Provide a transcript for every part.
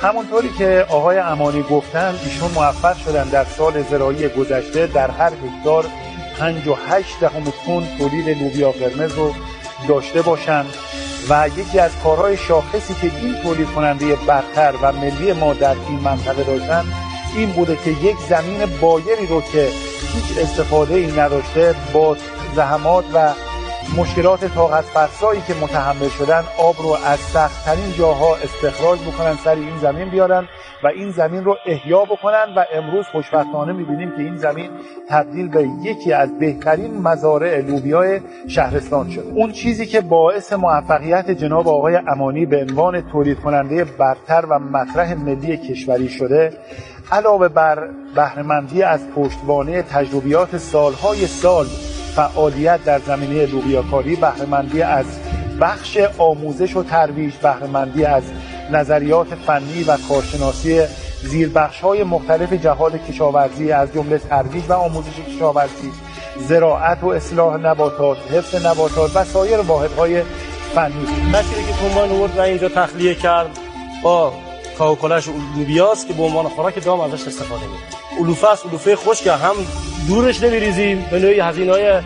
همونطوری که آقای امانی گفتن، ایشون موفق شدن در سال زراعی گذشته در هر هکتار 5.8 تن تولید لوبیا قرمز رو داشته باشن و یکی از کارهای شاخصی که این تولید کننده برتر و ملی ما در این منطقه داشتن این بوده که یک زمین بایری رو که هیچ استفاده ای نداشته با زحمات و مشکلات طاقت فرسایی که متحمل شدن آب رو از سخت‌ترین جاها استخراج بکنن، سر این زمین بیارن و این زمین رو احیا بکنن و امروز خوشبختانه می‌بینیم که این زمین تبدیل به یکی از بهترین مزارع لوبیای شهرستان شده. اون چیزی که باعث موفقیت جناب آقای امانی به عنوان تولید کننده برتر و مطرح ملی کشوری شده، علاوه بر بهره‌مندی از پشتوانه تجربیات سالهای سال فعالیت در زمینه لوبیاکاری، بهره‌مندی از بخش آموزش و ترویج، بهره‌مندی از نظریات فنی و کارشناسی زیربخش‌های مختلف جهاد کشاورزی از جمله ترویج و آموزش کشاورزی، زراعت و اصلاح نباتات، حفظ نباتات و سایر واحدهای فنی. مسیری که تومان آورد و اینجا تخلیه کرد با کاوکلش لوبیاست که به عنوان خوراک دام ازش استفاده می‌کنه. علوفه است، علوفه خشک، هم دورش نمی‌ریزیم به نوعی هزینه‌های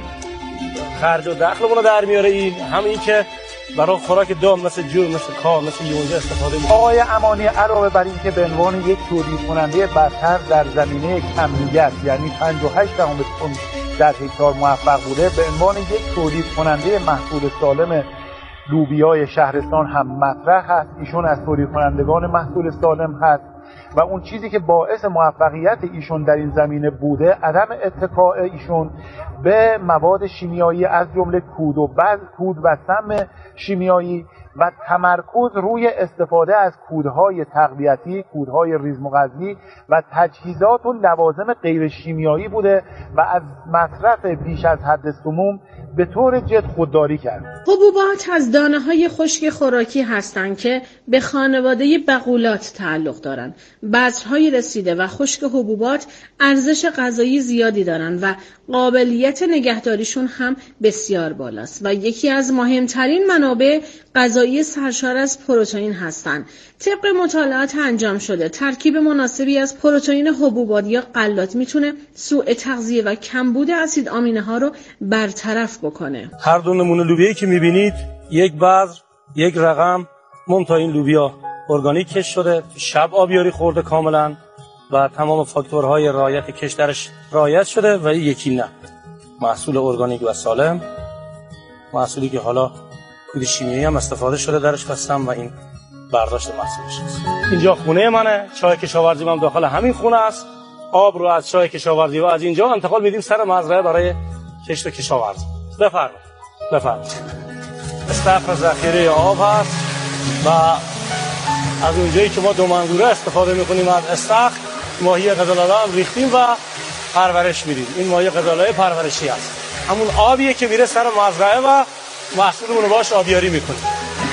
خرج و دخلمون رو در میاره، این هم این که برای خوراک دام مثل جو، مثل کاه، مثل یونجه استفاده می‌کنه. آقای امانی علاوه بر این که به عنوان یک تولید کننده برتر در زمینه کمیت یعنی 5.8 تن در هکتار موفق بوده، به عنوان یک تولید کننده محصول سالم لوبیای شهرستان هم مطرح هست. ایشون از تولید کنندگان محصول سالم هست و اون چیزی که باعث موفقیت ایشون در این زمینه بوده عدم اتکاء ایشون به مواد شیمیایی از جمله کود و سم شیمیایی و تمرکز روی استفاده از کودهای تقویتی، کودهای ریزمغذی و تجهیزات و لوازم غیر شیمیایی بوده و از مصرف بیش از حد سموم به طور جد خودداری کرد. حبوبات از دانه‌های خشک خوراکی هستند که به خانواده بقولات تعلق دارند. بذرهای رسیده و خشک حبوبات ارزش غذایی زیادی دارند و قابلیت نگهداریشون هم بسیار بالاست و یکی از مهمترین منابع غذایی سرشار از پروتئین هستند. طبق مطالعات انجام شده ترکیب مناسبی از پروتئین حبوبات یا غلات میتونه سوء تغذیه و کمبود اسید آمینه ها رو برطرف بکنه. هر دو نمونه لوبیایی که میبینید یک بذر، یک رقم، منتها این لوبیا ارگانیک کش شده، شب آبیاری خورده کاملا و تمام فاکتورهای رعایت کش درش رعایت شده و یکی نه. محصول ارگانیک و سالم، محصولی که حالا کود شیمیایی هم استفاده شده درش هستم و این برداشت محصولش است. اینجا خونه منه، چای کشاورزی من داخل همین خونه است. آب رو از چای کشاورزی و از اینجا انتقال میدیم سر مزرعه برای کشت کشاورزی. بفرمایید. استخر ذخیره آب هست و از اونجایی که ما دو منظوره استفاده میکنیم از استخر، ماهی قزلالا هم ریختیم و پرورش میدیم. این ماهی قزلالای پرورشی است. همون آبیه که میره سر مزرعه و محصولمون رو باش آبیاری میکنیم.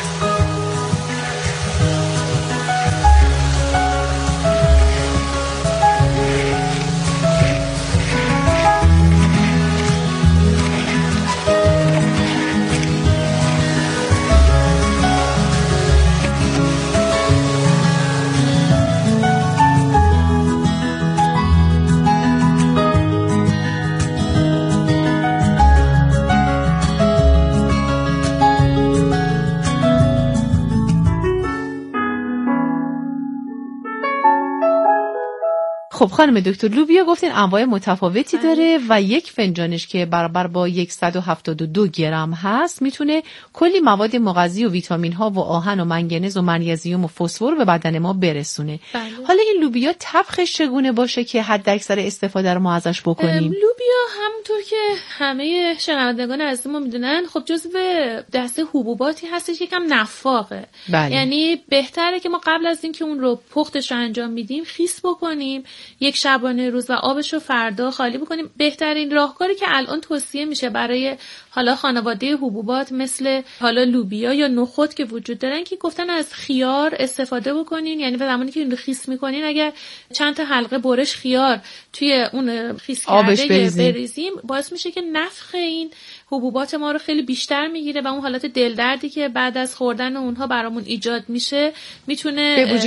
خب خانم دکتر، لوبیا گفتین انواع متفاوتی داره و یک فنجانش که برابر با 172 گرم هست میتونه کلی مواد مغذی و ویتامین ها و آهن و منگنز و مگنیزیم و فسفر به بدن ما برسونه. بله. حالا این لوبیا طبخش چگونه باشه که حد اکثر استفاده رو ما ازش بکنیم؟ لوبیا همونطور که همه شنوندگان عزیزمون میدونن خب جزو دسته حبوباتی هستش، یکم نفاقه. بله. یعنی بهتره که ما قبل از اینکه اون رو پختش رو انجام میدیم خیس بکنیم، یک شبانه روز و آبش رو فردا خالی بکنیم. بهترین راهکاری که الان توصیه میشه برای حالا خانواده حبوبات مثل حالا لوبیا یا نخود که وجود دارن که گفتن از خیار استفاده بکنین. یعنی زمانی که این رو خیس میکنین اگر چند تا حلقه برش خیار توی اون خیس کرده بریزیم باعث میشه که نفخ این حبوبات ما رو خیلی بیشتر میگیره و اون حالت دلدردی که بعد از خوردن اونها برامون ایجاد میشه میتونه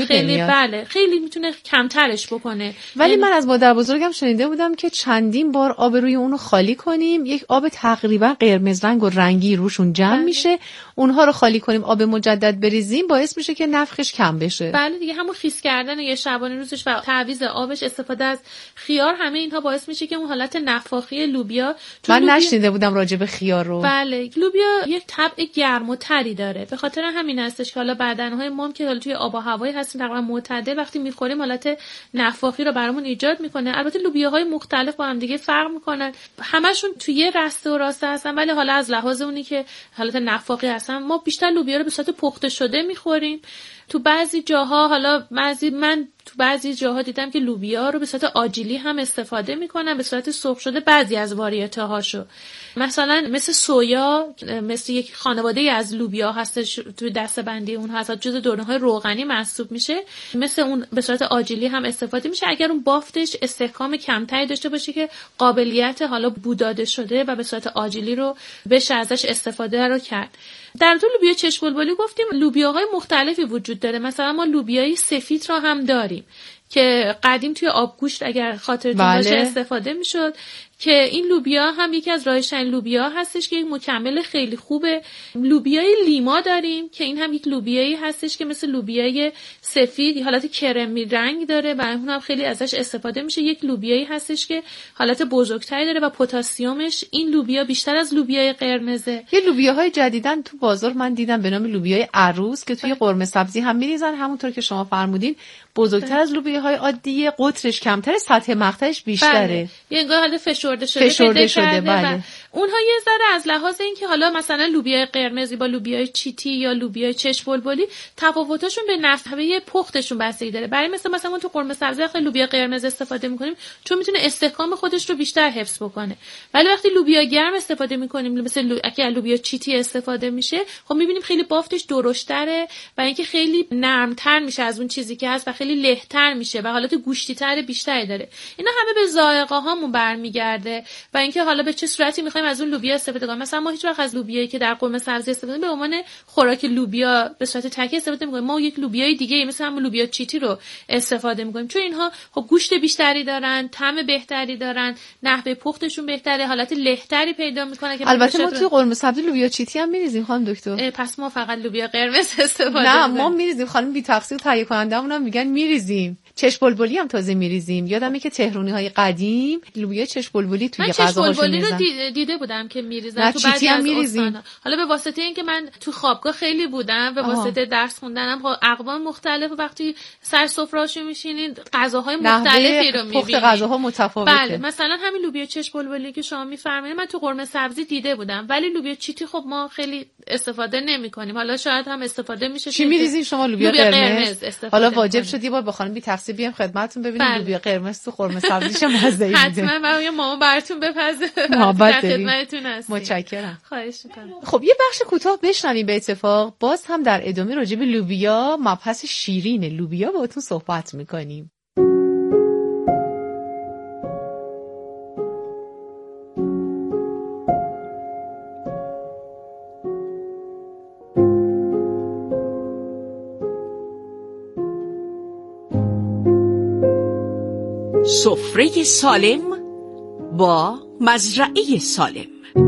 خیلی میتونه کمترش بکنه. ولی من از مادر بزرگم شنیده بودم که چندین بار آب روی اونو خالی کنیم، یک آب تقریبا قرمز رنگ و رنگی روشون جمع میشه، اونها رو خالی کنیم، آب مجدد بریزیم، باعث میشه که نفخش کم بشه. بله دیگه، همون خیس کردن یه شبانه روزش و تعویض آبش، استفاده از خیار، همه اینها باعث میشه که اون حالت نفاخی لوبیا، من نشنیده بودم راجع به خیار رو. بله، لوبیا یک طبع گرم و تری داره، به خاطر همین هستش که حالا بدنهای ما که حالا توی آب و هوایی هستیم تقریبا معتدل، وقتی میخوریم حالت نفاخی رو برامون ایجاد میکنه. البته لوبیاهای مختلف با هم دیگه فرق میکنن، همشون توی یه راسته و راسته هستن، ولی حالا از لحاظ اونی که حالت نفاخی هستن ما بیشتر لوبیا رو به صورت پخته شده میخوریم. تو بعضی جاها، حالا من تو بعضی جاها دیدم که لوبیا رو به صورت آجیلی هم استفاده میکنن، به صورت سرخ شده بعضی از واریته هاشو. مثلا مثل سویا، مثل یک خانواده از لوبیا هستش، توی دسته‌بندی اون هست، جزء دوره‌های روغنی محسوب میشه، مثل اون به صورت آجیلی هم استفاده میشه اگر اون بافتش استحکام کمتری داشته باشه که قابلیت حالا بوداده شده و به صورت آجیلی رو بشه ازش استفاده رو کرد. در تو لوبیا چشم بلبلی گفتیم لوبیاهای مختلفی وجود داره. مثلا ما لوبیای سفید را هم داریم که قدیم توی آبگوشت اگر خاطرتون باشه استفاده میشد، که این لوبیا هم یکی از رایج‌ترین لوبیا هستش که یک مکمل خیلی خوبه. لوبیای لیما داریم که این هم یک لوبیایی هستش که مثل لوبیای سفید حالت کرمی رنگ داره و اون هم خیلی ازش استفاده میشه. یک لوبیایی هستش که حالت بزرگتری داره و پتاسیمش این لوبیا بیشتر از لوبیای قرمزه. یه لوبیاهای جدیدن تو بازار من دیدم به نام لوبیای عروس که توی قرمه سبزی هم میریزن، همونطور که شما فرمودین بزرگتر از لوبیاهای عادیه، قطرش کمتره، سطح مقطعش بیشتره. یه انگار حالت فشرده شده بله. اونها یه ذره از لحاظ اینکه حالا مثلا لوبیای قرمزی با لوبیای چیتی یا لوبیای چشم بلبلی تفاوتاشون به نحوه پختشون بستگی داره. برای مثلا تو قرمه سبزی وقتی لوبیا قرمز استفاده می‌کنیم چون میتونه استحکام خودش رو بیشتر حفظ بکنه، ولی وقتی لوبیا گرم استفاده می‌کنیم مثل اگه لوبیا چیتی استفاده میشه، خب می‌بینیم خیلی بافتش درشتره و اینکه خیلی نرم‌تر میشه از اون چیزی که هست و خیلی له‌تر میشه و حالت گوشتی‌تر بیشتری داره. اینا همه به ذائقه هامون برمیگرده و اینکه حالا به چه صورتی می‌خوایم از اون لوبیا استفاده کنیم. مثلا ما هیچ وقت از لوبیایی که در قرمه سبزی استفاده به عنوان خوراک لوبیا به صورت تکی استفاده نمی‌کنیم. ما یک لوبیای دیگه مثل همون لوبیا چیتی رو استفاده می‌کنیم چون اینها خب گوشت بیشتری دارن، طعم بهتری دارن، نحوه پختشون بهتره، حالت لهتری پیدا می‌کنه که البته ما توی قرمه سبزی لوبیا چیتی هم می‌ریزیم خانم دکتر. پس ما فقط لوبیا قرمز استفاده نه ما می‌ریزیم، خانم بی تقصیر تهیه کننده‌مون هم میگن می‌ریزیم. چشم بلبلی هم تازه می‌ریزیم. یادمه که تهرانی‌های قدیم لوبیا چشم بلبلی توی غذاهاشون می‌ریزن. من چشم بلبلی رو دیده بودم که می‌ریزن تو بعضی از استانا. حالا به واسطه اینکه من تو خوابگاه خیلی بودم، به واسطه درس خوندنم اقوام مختلف وقتی سر سفره‌شون می‌شینید غذاهای مختلفی رو می‌بینید. پخت غذاها متفاوته. بله، مثلا همین لوبیا چشم بلبلی که شما می‌فرمایید من تو قرمه سبزی دیده بودم، ولی لوبیا چیتی خب ما خیلی استفاده نمی‌کنیم. حالا شاید هم استفاده میشه. چی می‌ریزین شما؟ لوبیا قرمز. حالا واجب شد یه بار با خانم بی تقصیر بیام خدمتتون ببینیم لوبیا قرمز تو قرمه سبزی چه مزه‌ای میده. حتما من مامان براتون بپزه. محبت داریم. خدمتتون هستم. متشکرم. خواهش می‌کنم. خب یه بخش کوتاه بشنویم به اتفاق، باز هم در ادامه راجع به لوبیا، مبحث شیرین لوبیا باهاتون صحبت می‌کنیم. سفره سالم با مزرعه سالم.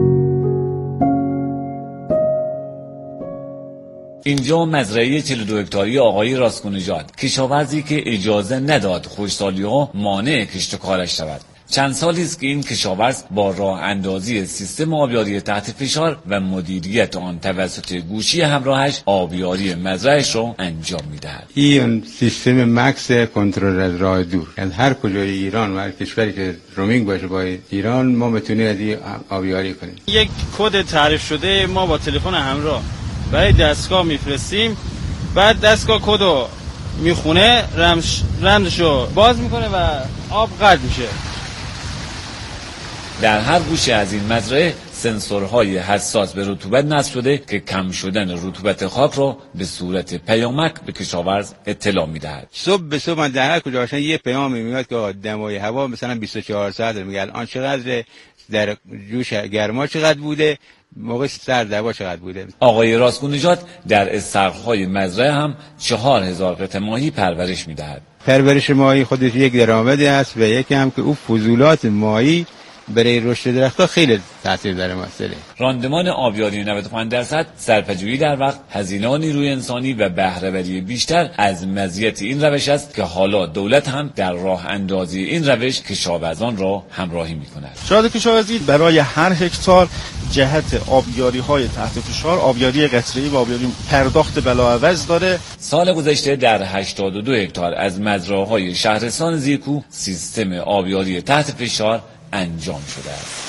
اینجا مزرعه 42 هکتاری آقای راسکو نژاد، کشاورزی که اجازه نداد خشکسالی‌ها مانع کشت و کارش شود. چند سالی است که این کشاورز با راه اندازی سیستم آبیاری تحت فشار و مدیریت آن توسط گوشی همراهش آبیاری مزرعه‌اش را انجام می‌دهد. این سیستم مکس کنترل از راه دور، از هر کجای ایران و هر کشوری که رومینگ باشه با ایران ما میتونیم از این آبیاری کنیم. یک کد تعریف شده ما با تلفن همراه برای دستگاه میفرستیم، بعد دستگاه کدو میخونه، رمزشو باز میکنه و آب قطع میشه. در هر گوشه از این مزرعه سنسورهای حساس به رطوبت نصب شده که کم شدن رطوبت خاک را به صورت پیامک به کشاورز اطلاع می‌دهد. صبح به صبح من در هر کجا باشم یه پیامی میاد که دمای هوا مثلا 24 ساعت میگه الان چقدر، در جوش گرما چقدر بوده، موقع سرد هوا چقدر بوده. آقای راسکونژاد در استخرهای مزرعه هم 4000 قطعه ماهی پرورش می‌دهد. پرورش ماهی خودش یک درآمدی است و یکی هم که او فضولات ماهی برای رشد درخت‌ها خیلی تاثیر داره مسئله. راندمان آبیاری 95% سرپجویی در وقت، هزینه نیروی انسانی و بهره‌وری بیشتر از مزیت این روش است که حالا دولت هم در راه اندازی این روش کشاورزان را همراهی می‌کند. شاید کشاورزی برای هر هکتار جهت آبیاری‌های تحت فشار، آبیاری قطره‌ای و آبیاری پرداخت بلاعوض داره. سال گذشته در 82 هکتار از مزرعه‌های شهرستان زیرکو سیستم آبیاری تحت فشار انجام شده است.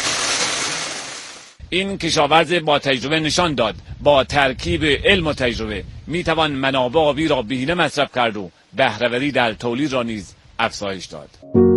این کشاورز با تجربه نشان داد با ترکیب علم و تجربه میتوان منابع آبی را به حیله مصرف کرد و بهره‌وری در تولید را نیز افزایش داد.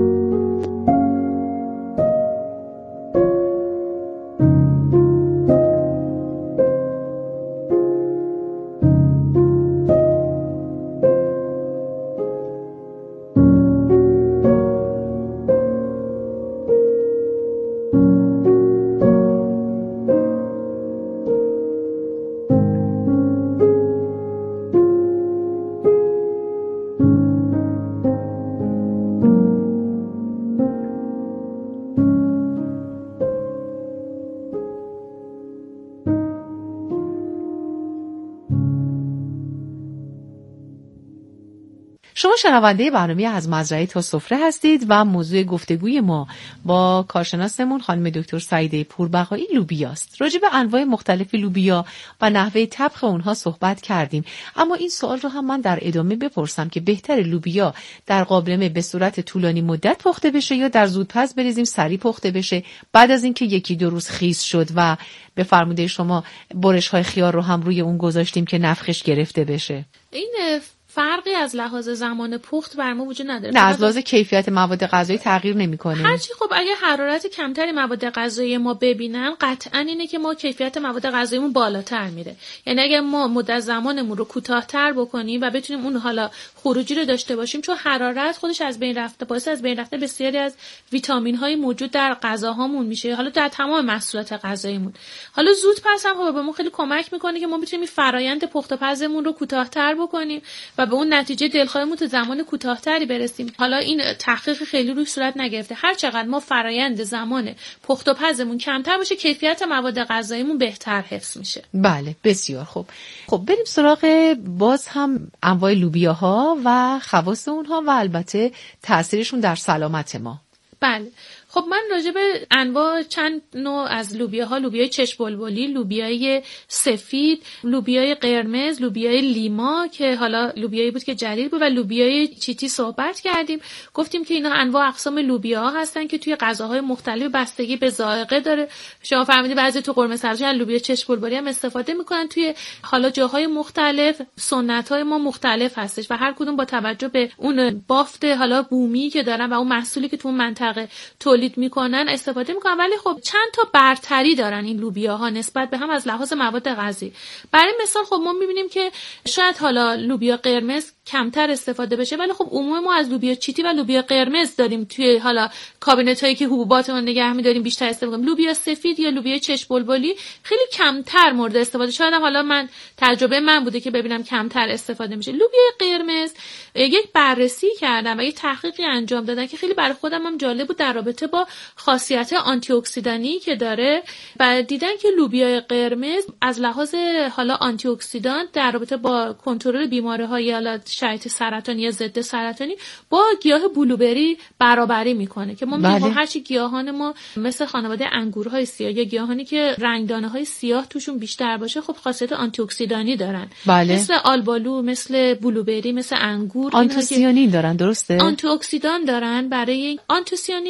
شما شنونده برنامه از مزرعه تا سفره هستید و موضوع گفتگوی ما با کارشناسمون خانم دکتر سعیده پوربقایی لوبیاست. راجع به انواع مختلف لوبیا و نحوه طبخ اونها صحبت کردیم، اما این سوال رو هم من در ادامه بپرسم که بهتر لوبیا در قابلمه به صورت طولانی مدت پخته بشه یا در زودپز بریزیم سریع پخته بشه بعد از اینکه یکی دو روز خیس شد و به فرموده شما برش‌های خیار رو هم روی اون گذاشتیم که نفخش گرفته بشه؟ این فرقی از لحاظ زمان پخت بر ما وجود نداره. نه، از لحاظ کیفیت مواد غذایی تغییر نمیکنه. هرچی خب اگه حرارت کمتری مواد غذایی ما ببینن قطعا اینه که ما کیفیت مواد غذاییمون بالاتر میره. یعنی اگه ما مدت زمانمون رو کوتاه‌تر بکنیم و بتونیم اون حالا خروجی رو داشته باشیم، چون حرارت خودش از بین رفته باعث از بین رفتن بسیاری از ویتامین‌های موجود در غذاهامون میشه، حالا در تمام محصولات غذاییمون. حالا زود پس هم خب به ما خیلی کمک میکنه که ما بتونیم فرآیند پخت و پزمون رو کوتاه‌تر بکنیم و به اون نتیجه دلخواهمون تو زمان کوتاه‌تری برسیم. حالا این تحقیق خیلی روی صورت نگرفته. هر چقدر ما فرآیند زمان پخت و پزمون کمتر باشه، کیفیت مواد غذاییمون بهتر حفظ میشه. بله، بسیار خوب. خب بریم سراغ باز هم انواع لوبیاها و خواص اونها و البته تاثیرشون در سلامت ما. بله. خب من راجع به انواع چند نوع از لوبیاها، لوبیای چشم بلبلی، لوبیای سفید، لوبیای قرمز، لوبیای لیما که حالا لوبیایی بود که جلیل بود و لوبیای چیتی صحبت کردیم. گفتیم که اینا انواع اقسام لوبیاها هستن که توی غذاهای مختلف بستگی به ذائقه داره. شما فهمیدید بعضی تو قرمه سبزی از لوبیا چشم بلبلی هم استفاده میکنن. توی حالا جاهای مختلف سنت‌های ما مختلف هستش و هر کدوم با توجه به اون بافت حالا بومی که دارن و اون محصولی که تو منطقه تولید میکنن استفاده میکنن. ولی خب چند تا برتری دارن این لوبیاها نسبت به هم از لحاظ مواد غذایی. برای مثال خب ما میبینیم که شاید حالا لوبیا قرمز کمتر استفاده بشه، ولی خب عموما ما از لوبیا چیتی و لوبیا قرمز داریم توی حالا کابینت هایی که حبوباتمون نگه می‌داریم بیشتر استفاده می‌کنیم. لوبیا سفید یا لوبیا چشم بلبلی خیلی کمتر مورد استفاده. شاید حالا من تجربه من بوده که ببینم کمتر استفاده میشه. لوبیا قرمز یک بررسی کردم و یک تحقیقی انجام دادن که خیلی برای خودم هم جالب بود در رابطه با خاصیت آنتی اکسیدانی که داره و دیدن که لوبیا قرمز از لحاظ حالا آنتی اکسیدان در رابطه با کنترل بیماری‌های حالا شرایط سرطانی یا ضد سرطانی با گیاه بلوبری برابری میکنه که ما میگیم هرچی گیاهان ما مثل خانواده انگورهای سیاه یا گیاهانی که رنگدانه‌های سیاه توشون بیشتر باشه خب خاصیت آنتی اکسیدانی دارن. مثل آلبالو، مثل بلوبری، مثل انگور آنتوسیانین دارن. درسته؟ آنتی اکسیدان دارن. برای آنتوسیانین چیزهایی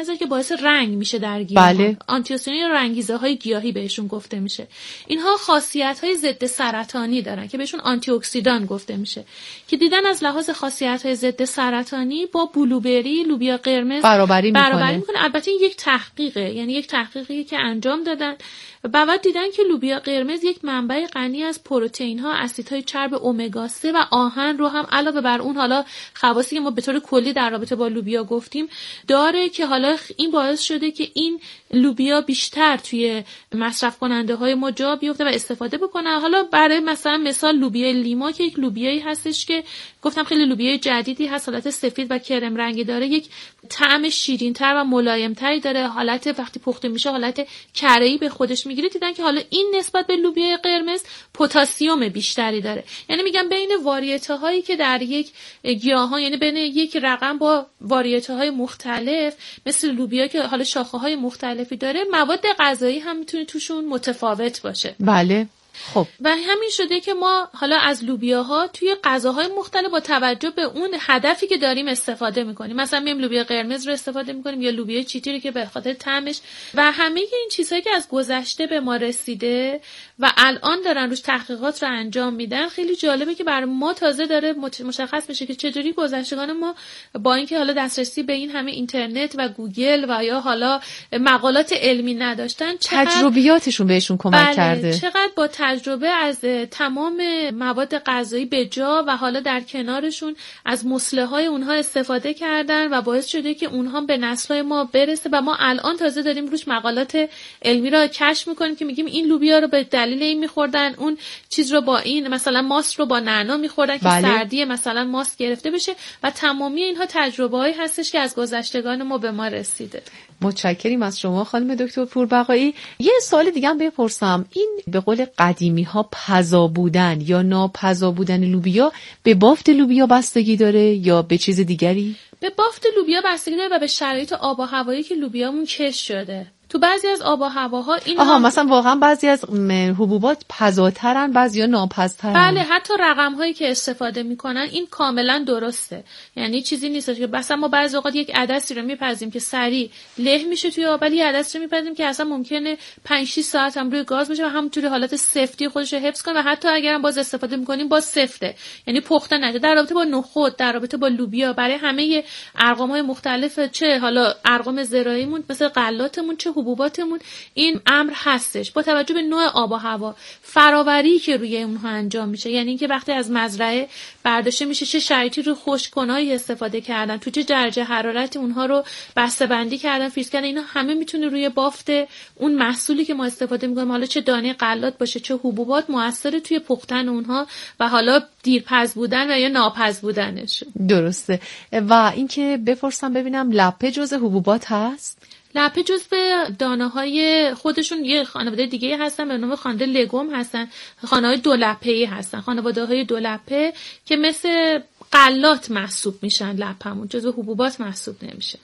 میزنه که باعث رنگ میشه در گیاهان. بله. آنتیوسیانین یا رنگیزه‌های گیاهی بهشون گفته میشه. اینها خاصیت‌های ضد سرطانی دارن که بهشون آنتی اکسیدان گفته میشه، که دیدن از لحاظ خاصیت‌های ضد سرطانی با بلوبری، لوبیا قرمز برابری میکنه. البته این یک تحقیقه، یعنی یک تحقیقی که انجام دادن و بعد دیدن که لوبیا قرمز یک منبع غنی از پروتئین‌ها، اسیدهای چرب امگا 3 و آهن رو هم علاوه بر اون حالا خواصی که ما به طور کلی در رابطه با لوبیا گفتیم داره، که حالا این باعث شده که این لوبیا بیشتر توی مصرف کننده های ما جا بیفته و استفاده بکنن. حالا برای مثال لوبیا لیما که یک لوبیایی هستش که گفتم خیلی لوبیای جدیدی هست، حالت سفید و کرم رنگی داره، یک طعم شیرین‌تر و ملایم‌تری داره، حالت وقتی پخته میشه حالت کره‌ای به خودش میگیره. دیدن که حالا این نسبت به لوبیا قرمز پتاسیم بیشتری داره. یعنی میگم بین واریته هایی که در یک گیاهان، یعنی بین یک رقم با واریته های مختلف مثل لوبیا که حالا شاخه های مختلفی داره، مواد غذایی هم میتونه توشون متفاوت باشه. بله. خب و همین شده که ما حالا از لوبیاها توی غذاهای مختلف با توجه به اون هدفی که داریم استفاده میکنیم. مثلا میم لوبیا قرمز رو استفاده میکنیم یا لوبیا چیتی رو که به خاطر طعمش و همه این چیزهایی که از گذشته به ما رسیده و الان دارن روش تحقیقات رو انجام میدن، خیلی جالبه که برای ما تازه داره مشخص بشه که چجوری گذشتگان ما با اینکه حالا دسترسی به این همه اینترنت و گوگل و یا حالا مقالات علمی نداشتن، تجربیاتشون بهشون کمک کرده. چقدر با تجربه از تمام مواد غذایی به جا و حالا در کنارشون از مصلحه‌های اونها استفاده کردن و باعث شده که اونها به نسل‌های ما برسه و ما الان تازه داریم روش مقالات علمی را کشف می‌کنیم که میگیم این لوبیا رو به دلیل این می‌خوردن، اون چیز رو با این مثلا ماست رو با نعنا می‌خوردن که سردی مثلا ماست گرفته بشه و تمامی اینها تجربه‌ای هستش که از گذشتگان ما به ما رسیده. متشکریم از شما خانم دکتر پوربقایی. یه سوال دیگه هم بپرسم، این به قول قدیمی ها پزا بودن یا ناپزا بودن لوبیا به بافت لوبیا بستگی داره یا به چیز دیگری؟ به بافت لوبیا بستگی داره و به شرایط آب و هوایی که لوبیامون کش شده. تو بعضی از آب و هواها این مثلا واقعا بعضی از حبوبات پزاترن، بعضیا ناپزترن. بله، حتی رقم هایی که استفاده میکنن این کاملا درسته، یعنی چیزی نیست که مثلا ما بعضی اوقات یک عدسی رو میپزیم که سریع له میشه توی آب، ولی عدسی رو میپزیم که اصلا ممکنه 5-6 ساعت هم روی گاز باشه و همونطوری حالت سفتی خودش رو حفظ کنه و حتی اگرم باز استفاده میکنیم باز سفته، یعنی پخته نشه. در رابطه با نخود، در رابطه با لوبیا، برای همه ارقام‌های مختلف، چه حالا ارقام زراعیمون مثل غلاتمون چه حبوباتمون، این امر هستش با توجه به نوع آب و هوا، فراوری که روی اونها انجام میشه، یعنی اینکه وقتی از مزرعه برداشته میشه چه شرایطی رو خشک‌کنایی استفاده کردن، تو چه درجه حرارتی اونها رو بسته‌بندی کردن، فریز کردن، اینا همه میتونه روی بافت اون محصولی که ما استفاده میکنیم، حالا چه دانه غلات باشه چه حبوبات، موثر توی پختن اونها و حالا دیرپز بودن و یا ناپز بودنش. درسته. و اینکه بپرسم ببینم لپه جزء حبوبات هست؟ لپه جزء دانه‌های خودشون یه خانواده دیگه هستن به نام خانواده لگوم هستن، خانواده دولپه‌ای هستن، خانواده‌های دولپه که مثل غلات محسوب میشن، لپه‌مون جزء حبوبات محسوب نمیشه.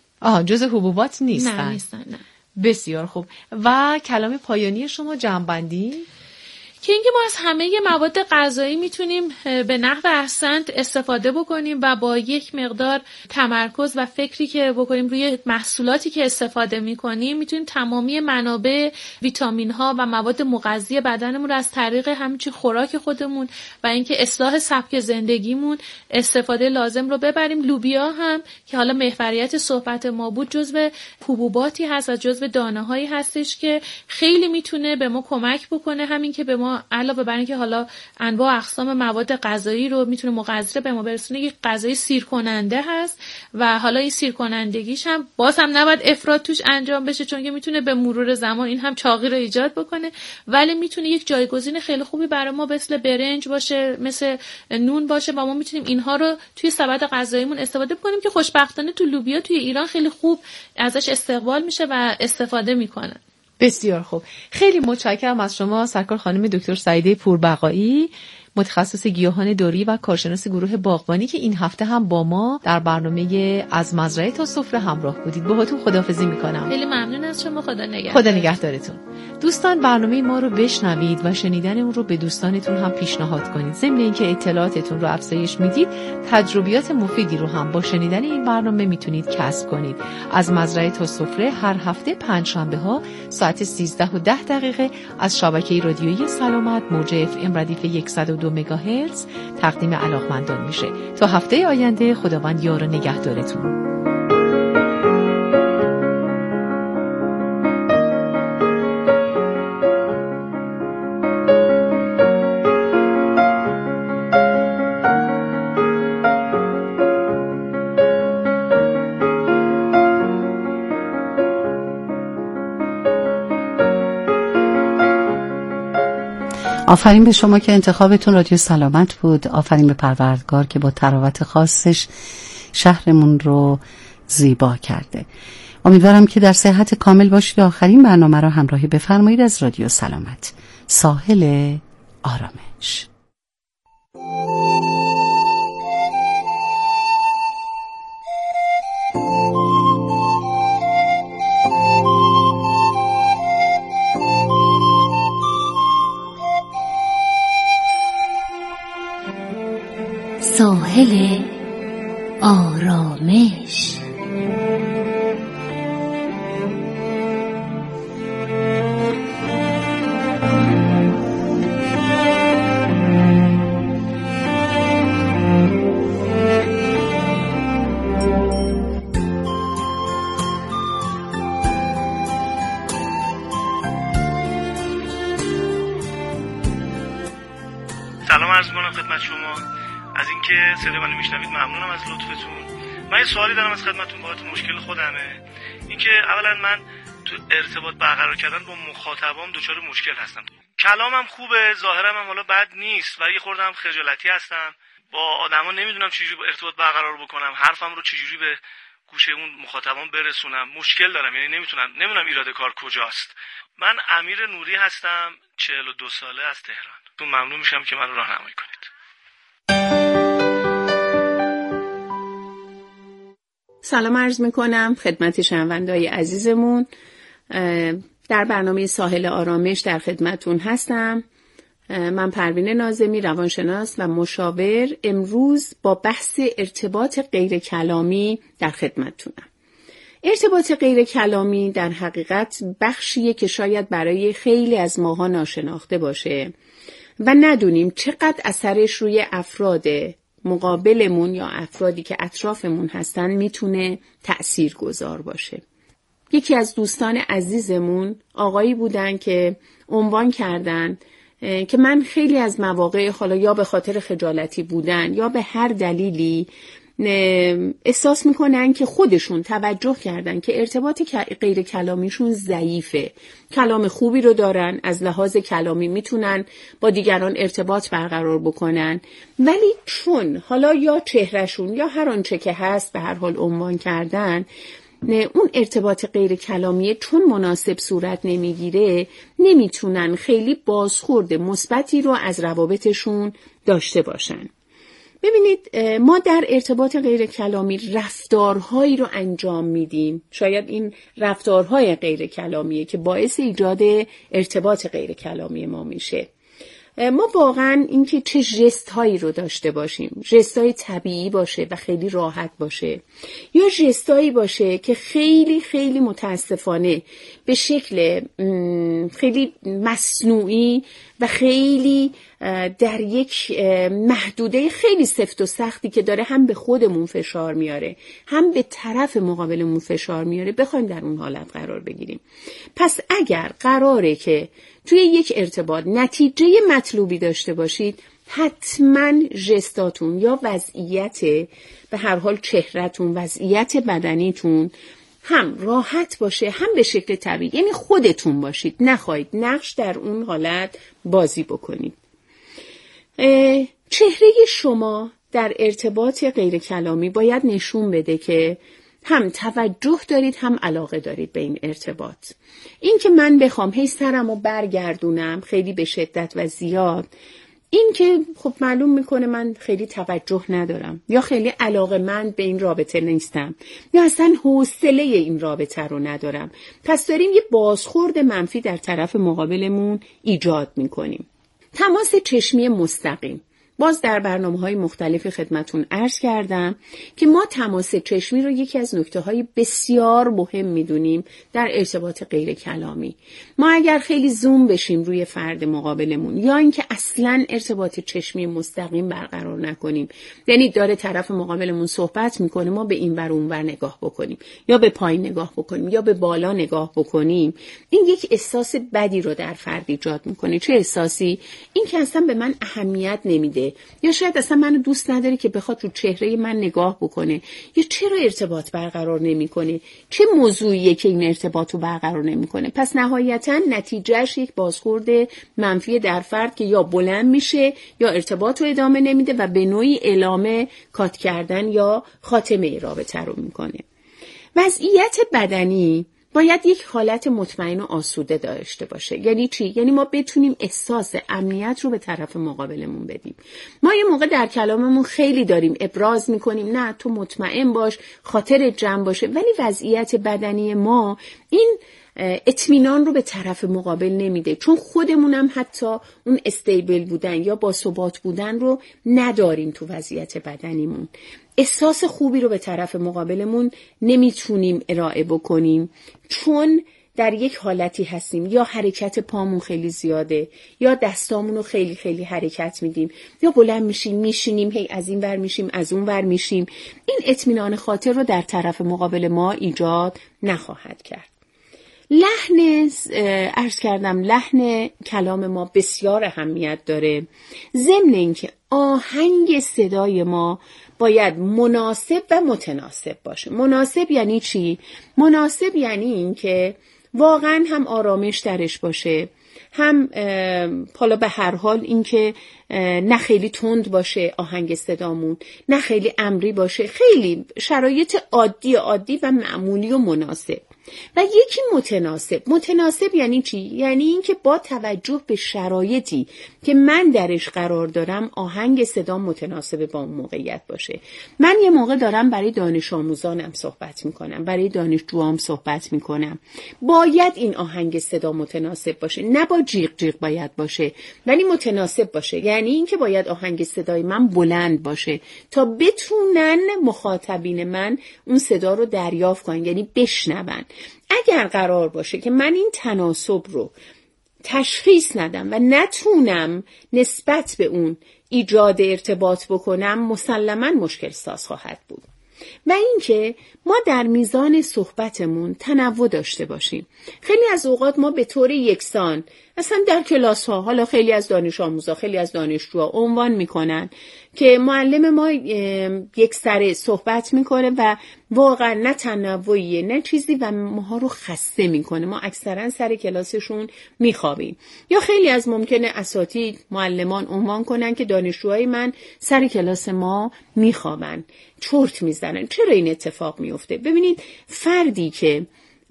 جزء حبوبات نیستن. نه نیستن، نه. بسیار خوب. و کلام پایانی شما جمع‌بندی؟ که اینکه ما از همه مواد غذایی میتونیم به نحو احسن استفاده بکنیم و با یک مقدار تمرکز و فکری که بکنیم روی محصولاتی که استفاده میکنیم میتونیم تمامی منابع ویتامین ها و مواد مغذی بدنمون رو از طریق همچین خوراک خودمون و اینکه اصلاح سبک زندگیمون استفاده لازم رو ببریم. لوبیا هم که حالا محوریت صحبت ما بود جزو حبوباتی هست و جزو دانه‌هایی هستش که خیلی میتونه به ما کمک بکنه، همین که به ما علاوه بر اینکه حالا انواع اقسام مواد غذایی رو میتونه مغذی به ما برسونه، یک غذای سیر کننده هست و حالا این سیر کنندگیش هم باز هم نباید افراط توش انجام بشه، چون که میتونه به مرور زمان این هم چاقی رو ایجاد بکنه، ولی میتونه یک جایگزین خیلی خوبی برای ما مثل برنج باشه، مثل نون باشه و ما میتونیم اینها رو توی سبد غذاییمون استفاده بکنیم که خوشبختانه تو لوبیا توی ایران خیلی خوب ازش استقبال میشه و استفاده میکنن. بسیار خوب. خیلی متشکرم از شما سرکار خانم دکتر سعیده پوربقایی. متخصص گیاهان دارویی و کارشناس گروه باغبانی که این هفته هم با ما در برنامه از مزرعه تا سفره همراه بودید. باهاتون خداحافظی میکنم. خیلی ممنون از شما. خدا نگهدارتون. دوستان برنامه ما رو بشنوید و شنیدن اون رو به دوستانتون هم پیشنهاد کنید. ضمن اینکه اطلاعاتتون رو افزایش میدید، تجربیات مفیدی رو هم با شنیدن این برنامه میتونید کسب کنید. از مزرعه تا سفره هر هفته پنجشنبه ها ساعت 13:10 از شبکه رادیویی سلامت موج FM ردیف 102 مگاهرتز تقدیم علاقمندان میشه. تا هفته آینده خداوند یار و نگهدارتون. آفرین به شما که انتخابتون رادیو سلامت بود. آفرین به پروردگار که با تراوت خاصش شهرمون رو زیبا کرده. امیدوارم که در صحت کامل باشید. آخرین برنامه را همراهی بفرمایید از رادیو سلامت. ساحل آرامش. ساحل آرامش. سلام عرض می‌کنم خدمت شما. از اینکه صدای منو میشنوید ممنونم از لطفتون. من یه سوالی دارم از خدمتتون، باهاتون مشکل خودمه. اینکه اولا من تو ارتباط برقرار کردن با مخاطبام دچار مشکل هستم. کلامم خوبه، ظاهرم هم حالا بد نیست، ولی یه خورده هم خجالتی هستم. با آدما نمیدونم چجوری ارتباط برقرار بکنم، حرفم رو چجوری به گوشه اون مخاطبام برسونم. مشکل دارم، یعنی نمیدونم ایراد کار کجاست. من امیر نوری هستم، 42 ساله، از تهران. تو ممنون میشم که منو راهنمایی کنید. سلام عرض میکنم خدمت شنونده‌های عزیزمون. در برنامه ساحل آرامش در خدمتون هستم. من پروین ناظمی، روانشناس و مشاور، امروز با بحث ارتباط غیر کلامی در خدمتتونم. ارتباط غیر کلامی در حقیقت بخشیه که شاید برای خیلی از ماها ناشناخته باشه و ندونیم چقدر اثرش روی افراد مقابلمون یا افرادی که اطرافمون هستن میتونه تأثیرگذار باشه. یکی از دوستان عزیزمون آقایی بودن که عنوان کردن که من خیلی از مواقع، حالا یا به خاطر خجالتی بودن یا به هر دلیلی، احساس میکنن که خودشون توجه کردن که ارتباط غیر کلامیشون ضعیفه. کلام خوبی رو دارن، از لحاظ کلامی میتونن با دیگران ارتباط برقرار بکنن، ولی چون حالا یا چهرهشون یا هر آنچه که هست به هر حال عنوان کردن، اون ارتباط غیر کلامی چون مناسب صورت نمیگیره، نمیتونن خیلی بازخورد مثبتی رو از روابطشون داشته باشن. ببینید، ما در ارتباط غیر کلامی رفتارهایی رو انجام میدیم. شاید این رفتارهای غیر کلامیه که باعث ایجاد ارتباط غیر کلامی ما میشه. ما واقعا اینکه چه ژست هایی رو داشته باشیم، ژست های طبیعی باشه و خیلی راحت باشه، یا ژست هایی باشه که خیلی خیلی متاسفانه به شکل خیلی مصنوعی و خیلی در یک محدوده خیلی سفت و سختی که داره هم به خودمون فشار میاره هم به طرف مقابلمون فشار میاره بخوایم در اون حالت قرار بگیریم. پس اگر قراره که توی یک ارتباط نتیجه مطلوبی داشته باشید، حتما ژستاتون یا وضعیت به هر حال چهرهتون، وضعیت بدنیتون هم راحت باشه هم به شکل طبیعی، یعنی خودتون باشید، نخواهید نقش در اون حالت بازی بکنید. چهره شما در ارتباط غیر کلامی باید نشون بده که هم توجه دارید هم علاقه دارید به این ارتباط. این که من بخوام هی سرمو برگردونم خیلی به شدت و زیاد، این که خب معلوم میکنه من خیلی توجه ندارم یا خیلی علاقه‌مند به این رابطه نیستم یا اصلا حوصله این رابطه رو ندارم. پس داریم یه بازخورد منفی در طرف مقابلمون ایجاد میکنیم. تماس چشمی مستقیم. باز در برنامه‌های مختلفی خدمتون عرض کردم که ما تماس چشمی رو یکی از نکته‌های بسیار مهم می‌دونیم در ارتباط غیر کلامی. ما اگر خیلی زوم بشیم روی فرد مقابلمون یا اینکه اصلاً ارتباط چشمی مستقیم برقرار نکنیم، یعنی داره طرف مقابلمون صحبت می‌کنه ما به این ور اون ور نگاه بکنیم یا به پایین نگاه بکنیم یا به بالا نگاه بکنیم، این یک احساس بدی رو در فرد ایجاد می‌کنه. چه احساسی؟ این که اصلاً به من اهمیت نمیده یا شاید اصلا منو دوست نداره که بخواد رو چهره من نگاه بکنه یا چرا ارتباط برقرار نمیکنه، چه موضوعیه که این ارتباط رو برقرار نمیکنه. پس نهایتا نتیجهش یک بازخورد منفی در فرد که یا بلند میشه یا ارتباط رو ادامه نمیده و به نوعی اعلام کات کردن یا خاتمه رابطه رو میکنه. وضعیت بدنی باید یک حالت مطمئن و آسوده داشته باشه. یعنی چی؟ یعنی ما بتونیم احساس امنیت رو به طرف مقابلمون بدیم. ما یه موقع در کلاممون خیلی داریم ابراز میکنیم نه تو مطمئن باش، خاطر جمع باشه، ولی وضعیت بدنی ما این اطمینان رو به طرف مقابل نمیده، چون خودمونم حتی اون استیبل بودن یا با ثبات بودن رو نداریم تو وضعیت بدنیمون. احساس خوبی رو به طرف مقابلمون نمیتونیم ارائه بکنیم چون در یک حالتی هستیم یا حرکت پامون خیلی زیاده یا دستامون رو خیلی خیلی حرکت میدیم یا بلند میشیم میشینیم هی از این ور میشیم از اون ور میشیم. این اطمینان خاطر رو در طرف مقابل ما ایجاد نخواهد کرد. لحن کلام ما بسیار اهمیت داره. ضمن اینکه آهنگ صدای ما باید مناسب و متناسب باشه. مناسب یعنی چی؟ مناسب یعنی این که واقعا هم آرامش درش باشه، هم حالا به هر حال این که نه خیلی تند باشه آهنگ صدامون، نه خیلی امری باشه، خیلی شرایط عادی و معمولی و مناسب. و یکی متناسب یعنی چی؟ یعنی این که با توجه به شرایطی که من درش قرار دارم آهنگ صدام متناسب با اون موقعیت باشه. من یه موقع دارم برای دانش آموزانم صحبت میکنم، برای دانشجوام صحبت میکنم، باید این آهنگ صدا متناسب باشه، نه با جیغ جیغ باید باشه ولی متناسب باشه. یعنی این که باید آهنگ صدای من بلند باشه تا بتونن مخاطبین من اون صدا رو دریافت کنن، یعنی بشنون. اگر قرار باشه که من این تناسب رو تشخیص ندم و نتونم نسبت به اون ایجاد ارتباط بکنم، مسلماً مشکل ساز خواهد بود. و اینکه ما در میزان صحبتمون تنوع داشته باشیم. خیلی از اوقات ما به طور یکسان اصلا در کلاس ها، حالا خیلی از دانش آموزا، خیلی از دانشجوها عنوان میکنن که معلم ما یک سره صحبت میکنه و واقعا نه تنوعیه نه چیزی و ماها رو خسته میکنه. ما اکثرا سر کلاسشون میخوابیم. یا خیلی از ممکنه اساتید معلمان عنوان کنن که دانشجوهای من سر کلاس ما میخوابن، چرت میزنن. چرا این اتفاق میفته؟ ببینید فردی که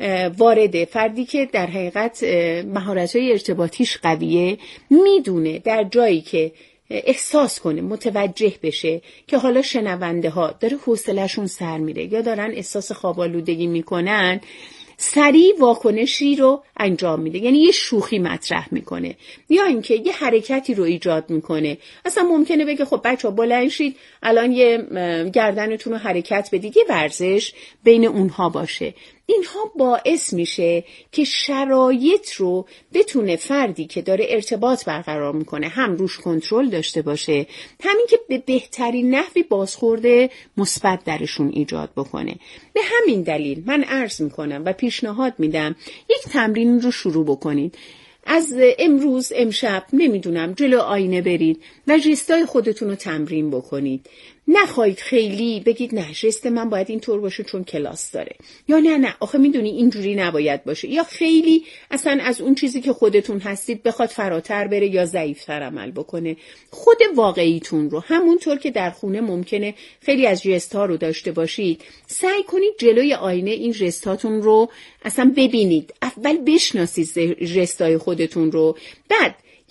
فردی که در حقیقت مهارت‌های ارتباطیش قویه میدونه در جایی که احساس کنه، متوجه بشه که حالا شنونده ها داره حوصله‌شون سر میره یا دارن احساس خواب‌آلودگی میکنن، سریع واکنشی رو انجام میده، یعنی یه شوخی مطرح میکنه یا اینکه یه حرکتی رو ایجاد میکنه. اصلا ممکنه بگه خب بچه‌ها بلند شید الان یه گردنتون رو حرکت بدید، یه ورزش بین اونها باشه. اینها باعث میشه که شرایط رو بتونه فردی که داره ارتباط برقرار میکنه هم روش کنترل داشته باشه، همین که به بهترین نحوی بازخورد مثبت درشون ایجاد بکنه. به همین دلیل من عرض میکنم و پیشنهاد میدم یک تمرین رو شروع بکنید. از امشب نمیدونم جلو آینه برید و ژستای خودتون رو تمرین بکنید. نخواهید خیلی بگید نه ژست من باید اینطور باشه چون کلاس داره، یا نه آخه میدونی اینجوری نباید باشه، یا خیلی اصلا از اون چیزی که خودتون هستید بخواد فراتر بره یا ضعیفتر عمل بکنه. خود واقعیتون رو همونطور که در خونه ممکنه خیلی از ژست‌ها رو داشته باشید، سعی کنید جلوی آینه این ژستاتون رو اصلا ببینید. اول بشناسید ژستای خودتون رو، بعد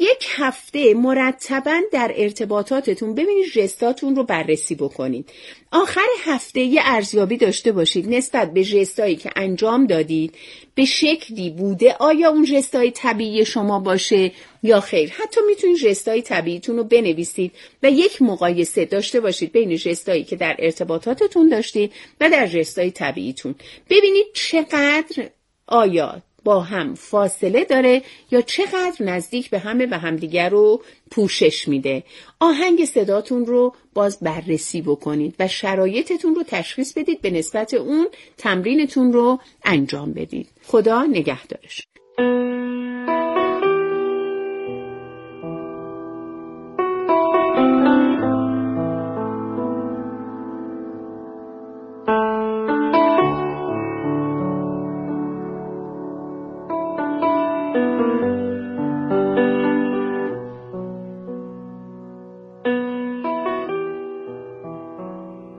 یک هفته مرتباً در ارتباطاتتون ببینید ژستاتون رو بررسی بکنید. آخر هفته یه ارزیابی داشته باشید نسبت به ژستایی که انجام دادید به شکلی بوده، آیا اون ژستای طبیعی شما باشه یا خیر. حتی میتونید ژستای طبیعیتون رو بنویسید و یک مقایسه داشته باشید بین ژستایی که در ارتباطاتتون داشتید و در ژستای طبیعیتون. ببینید چقدر آیا با هم فاصله داره یا چقدر نزدیک به همه و همدیگر رو پوشش میده. آهنگ صداتون رو باز بررسی بکنید و شرایطتون رو تشخیص بدید، به نسبت اون تمرینتون رو انجام بدید. خدا نگهدارش.